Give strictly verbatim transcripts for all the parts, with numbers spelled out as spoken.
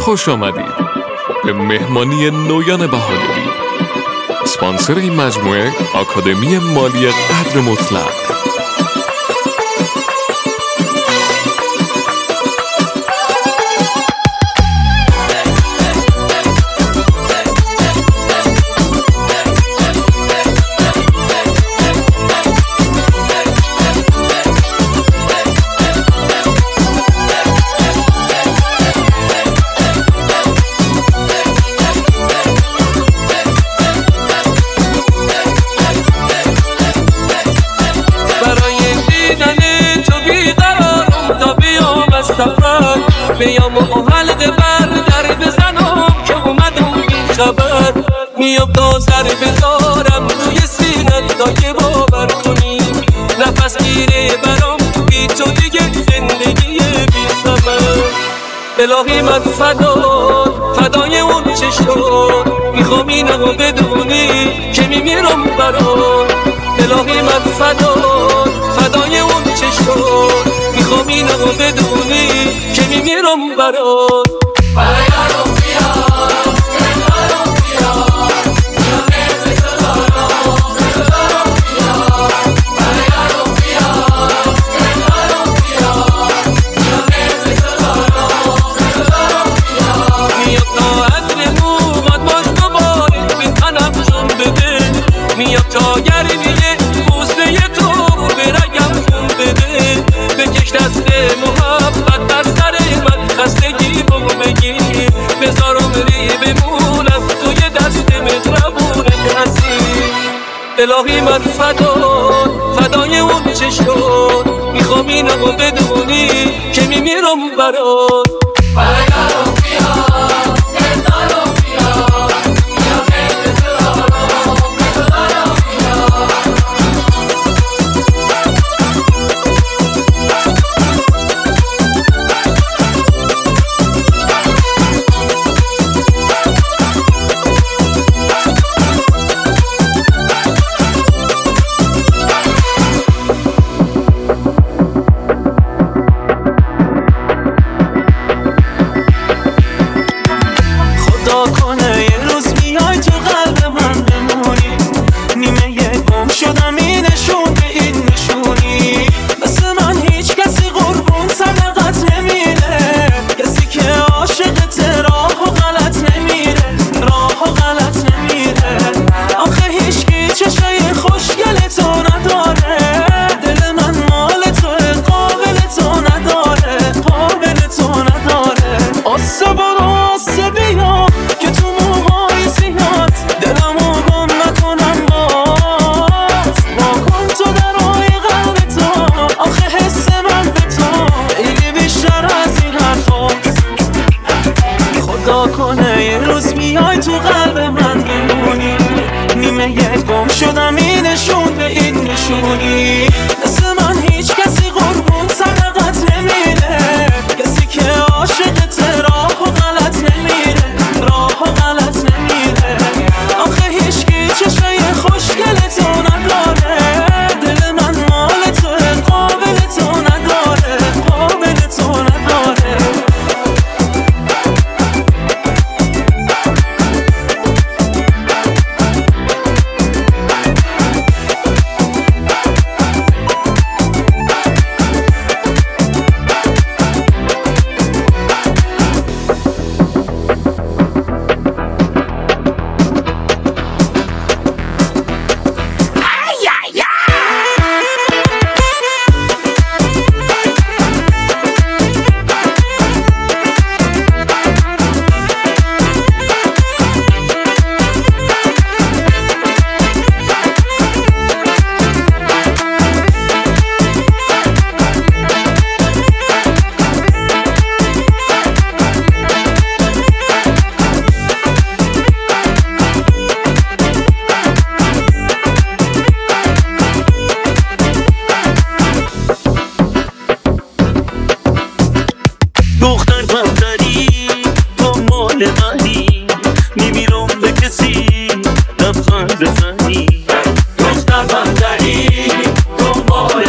خوش آمدید به مهمانی نویان بهادری. اسپانسر این مجموعه آکادمی مالی قدر مطلق. میام و حلقه بر در بزنم که اومدم بی خبر. میام تا سر بذارم روی سینت تا که باور کنی نفس گیره برام بی تو دیگه زندگی بی ثمر. الهی من فدا فدای اون چشم میخوام اینو بدونی که میمیرم برات. الهی من فدا فدای اون چشم میخوام اینو بدونی که میمیرم برات. برای یارم بیار یارم بیار یارم بدارم بدارم بیار. برای یارم بیار یارم بیار یارم بدارم بدارم بیار. میاد تا عطر موهات باش دوباره به تنم جون بده. میاد تا گرمیه بوسه تو به رگم خون بده. بکش دست محبت در سر من خستگی بگو بگی بذار عمری بمونم توی دست مهربونت هستی. الهی من فدا فدای اون چشم میخوام اینو بدونی که میمیرم برات. برای یارم بیار یارم بیار یارم بدارم بدارم بیار.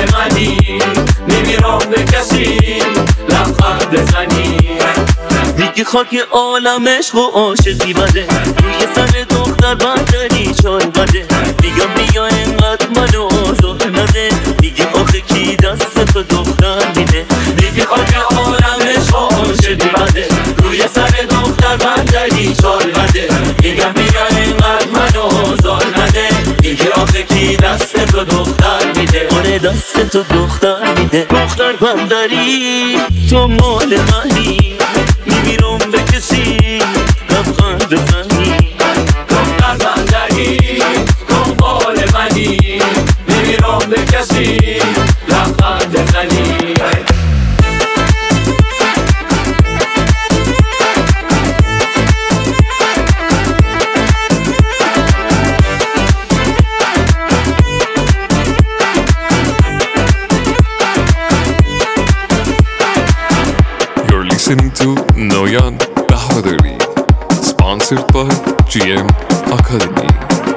میمیرم به کسی لبخند بزنی. میگه خاک عالم عشق و عاشقی بده، روی سر دختر بندری چای بده. میگم بیا اینقدر منو آزار نده، میگه آخه کی دست تو دختر میده. میگه خاک عالم عشق و عاشقی بده، روی سر دختر بندری چای بده. میگم بیا اینقدر منو آزار نده، میگه آخه کی دست تو دختر میده. آره دست تو دختر میده. دختر بندری تو مال منی، میمیرم به کسی لبخند بزنی. دختر بندری تو مال منی، میمیرم به کسی لبخند بزنی. Listening to Noyan Bahadari, sponsored by G M Academy.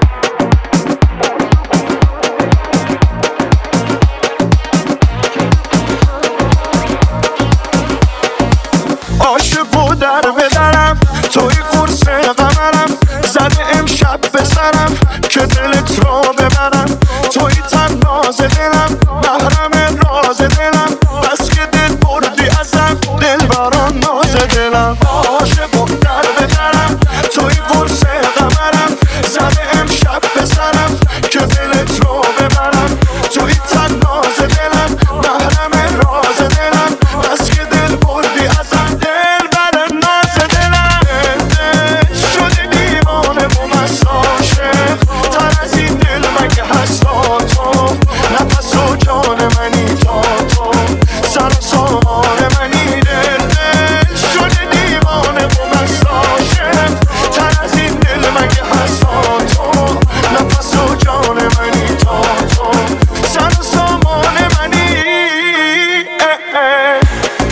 عاشقو در بدرم توی قرص قمرم، زده امشب بسرم که دلت را ببرم. توی تناز دلم محرم راز دلم، بس که دل بردی ازم دل بران ناز دلم. عاشقو در بدرم توی قرص قمرم، زده امشب بسرم که دلت را ببرم. توی تناز دلم محرم راز دلم، بس که دل بردی ازم دل بران ناز دلم. دل شده دیوانه و مست عاشق، تر از این دل مگه هست تو؟ نفس و جان منی تا تو، سر و سامان منی. دل دل شده دیوانه و مست عاشق، تر از این دل مگه هست تو؟ نفس و جان منی تا تو، سر و سامان منی. اه اه.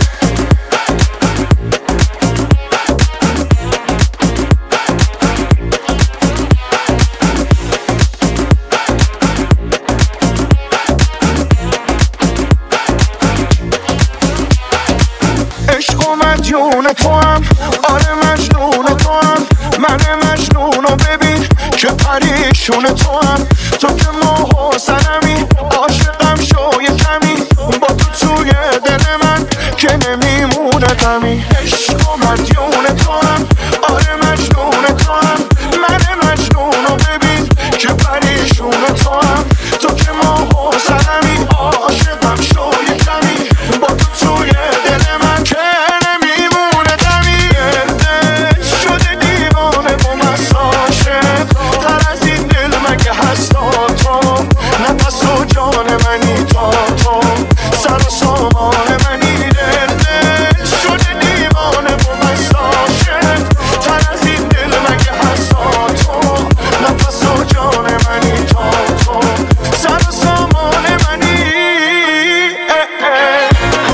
عشق و مدیون تو هم، آره مجنون تو هم. من مجنونو ببین که پریشون تو هم. تو که ماه و سنمی، عاشقم شو یه کمی. با تو توی دل من که نمیمونه غمی. عشق و مدیون تو هم، آره مجنون تو هم. من مجنونو ببین که پریشون تو هم. تو که ماه و سنمی، عاشقم شو یه کمی. با تو توی دل من که نمیمونه غمی. دل شده دیوانه و مست عاشق، تر از این دل مگه هست تو؟ نفس و جان منی تا تو، سر و سامان منی. دل دل شده دیوانه و مست عاشق، تر از این دل مگه هست تو؟ نفس و جان منی تا تو، سر و سامان منی. اه اه.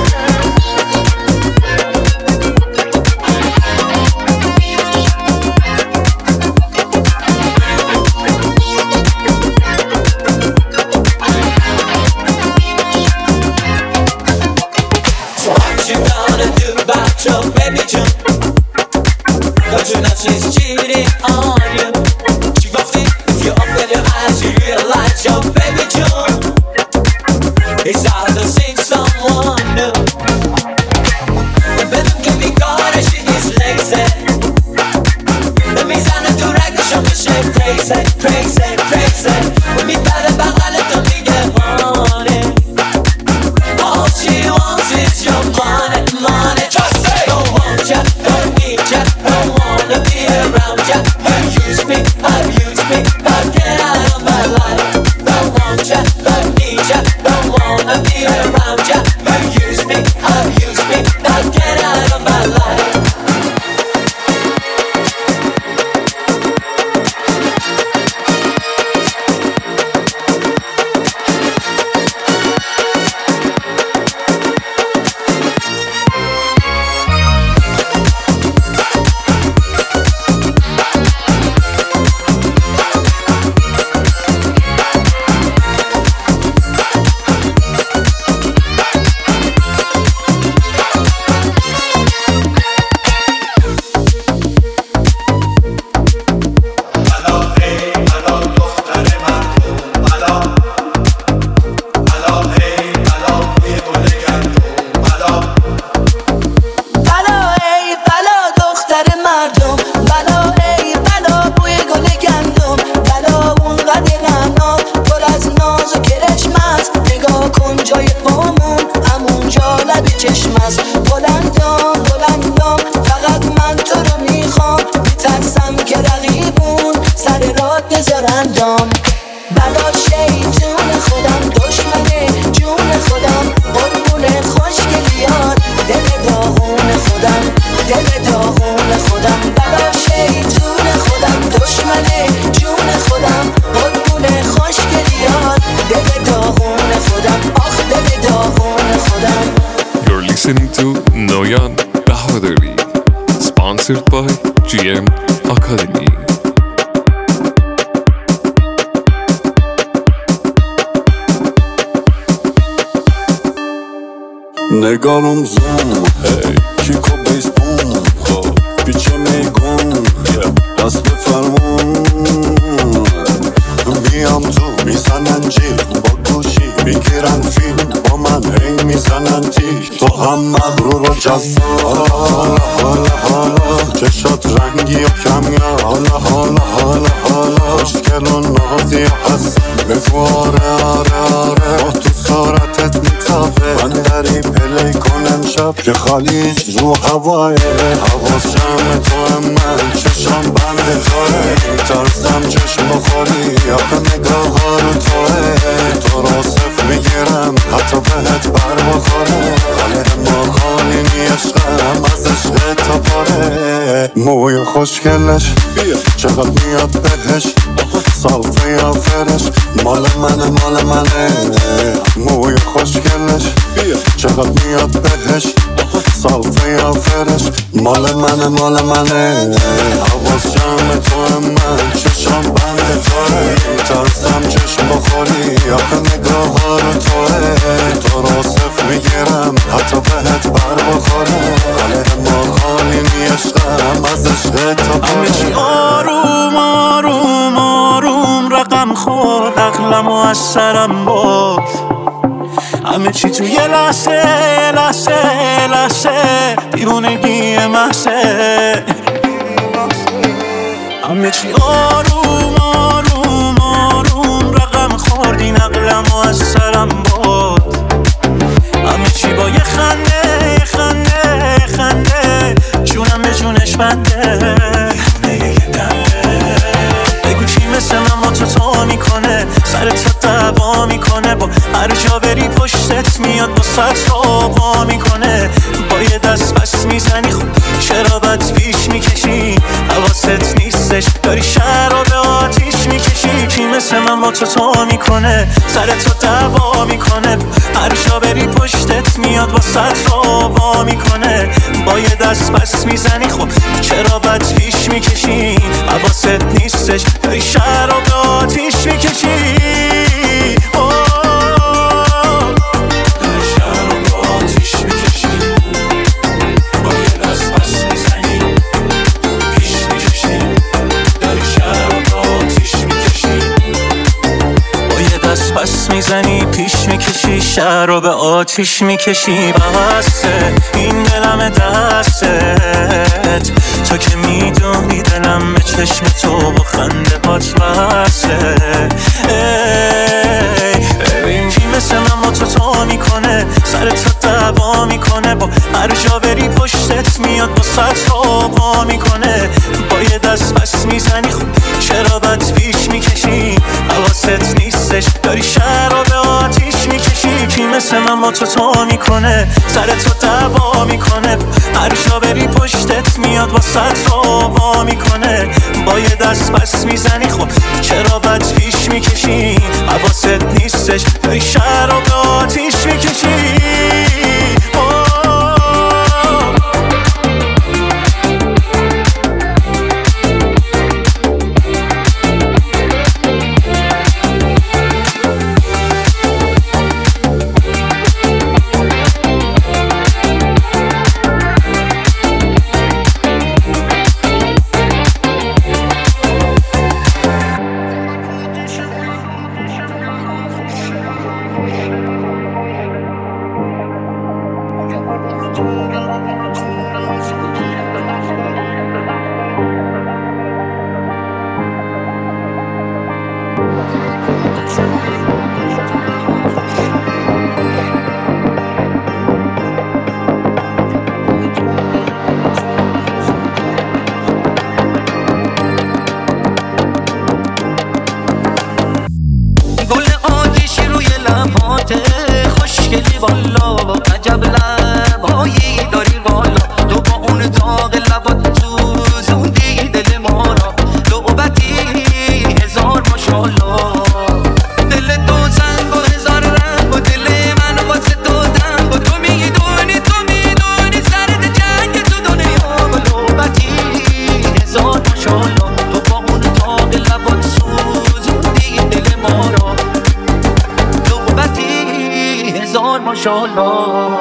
So what you gonna do about your baby June? Don't you know she's cheating on you? She buffed it, if you open your eyes you realize your baby June is out to see someone new. The baby can be gone and she is lazy. The میزنه تو رگشو میشه crazy, crazy, crazy. و میپره بغلتو میگه honey. All she wants is your money, money. Just say, don't want ya, don't need ya, don't wanna be around ya. You use me بلندم بلندم فقط من تو رو میخوام میترسم که رقیبون سر راه بذارندم بلا شیطون خودم دشمن جون خودم قربون خوشگلیات دل داغون خودم دل داغون خودم بلا شیطون خودم دشمن جون خودم قربون خوشگلیات دل داغون خودم آخ دل داغون خودم. You're listening to Noyan Bahodari, sponsored by جی ام Academy. نگارم زوم هی کیکو بیس بوم پیچه میگم بس بفرمون میام تو میزنن جیل با گوشی میگیرن فیلم با من هی میزنن تیک تو هم مغرور و جذاب حالا حالا حالا چشات رنگی و کمیاب حالا حالا حالا حالا خوشگل و نازی هست بگو آره آره آره با تو صورتت میتابه من داری پلی کنم شب که خالیج رو هواه حواسم تو هم من چشم بند توه ترسم چشم بخوری آخه نگاه ها رو توه تو رو صف میگیرم حتی بهت بر بخوره قلب ما خالی نیشتم از عشق تا پاره موی خوشگلش چقدر میاد بهش صافه یا فرش مال منه مال منه موی خوشگلش چقدر میاد بهش صافه یا فرش مال منه مال منه حواس جمع تو من چشم بند توه ترسم چشم بخوری آخه نگاه ها رو توه تو رو صف میگیرم حتی بهت بر بخوره قلب ما خالی نیشتم از عشق تا همه چی آروم آروم آروم رقم خورد عقلم و از سرم برد همه چی تو یه لحظه لحظه لحظه دیوونگی محضه همه چی آروم آروم آروم رقم خورد این عقلم و از سرم برد همه چی با یه خنده یه خنده یه خنده جونم به جونش بنده بگو چی مثل من با تو تا میکنه سرت رو دعوا میکنه با هر جا بری پشتت میاد با سرت رو آقا میکنه با یه دست بس میزنی خب چرا بد پیش میکشی حواست نیستش داری شهر رو به آتیش میکشی کی مثل من با تو تا میکنه سرت رو دعوا میکنه هر جا بری پشتت میاد با سرت رو آقا میکنه با یه دست بس میزنی خب چرا بد پیش میکشی حواست نیستش داری شهر رو به آتیش میکشی پس میزنی پیش میکشی شهر رو به آتیش میکشی بسته این دلم دستت تو که میدونی دلم به چشم تو با خنده هات بسته ببین کی مثل من با تو تا میکنه سرت رو دعوا میکنه با هر جا بری پشتت میاد با سرت رو آقا میکنه با یه دست بس میزنی خب چرا بد پیش میکشی حواست نیستش داری شهر رو به آتیش میکشی کی مثل من با تو تا میکنه سرت رو دعوا میکنه هر جا بری پشتت میاد با سرت رو آقا میکنه با یه دست بس میزنی خب چرا بد پیش میکشی حواست نیستش داری شهر رو به آتیش میکشی We'll be right back. والا عجب لبهایی داری والا تو با اون داغ لبات سوزوندی دل ما را لعبتی هزار ماشالله دل تو سنگ و هزار رنگ و دل من واسه تو تنگ و تو میدونی تو میدونی سرد جنگ تو دنیا و لعبتی هزار ماشالله تو با اون داغ لبات سوزوندی دل ما را لعبتی هزار ماشالله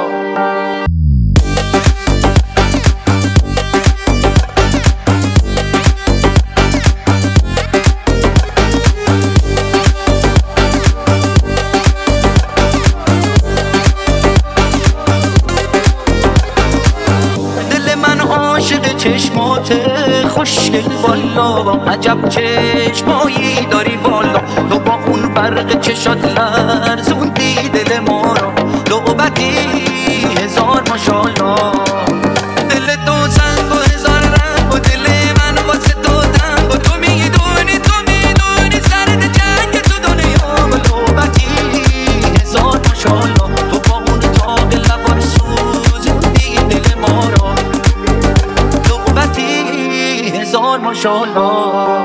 چشمات خوشگل والا عجب چشمایی داری والا تو با اون برق چشات لرزوندی دل ما را لعبتی هزار ماشالله دل تو سنگ و هزار رنگ و دل من واسه تو تنگ و تو میدونی تو میدونی سرد جنگ تو دنیا و لعبتی هزار ماشالله تو با اون داغ لبات سوزوندی دل ما را هزار ماشالله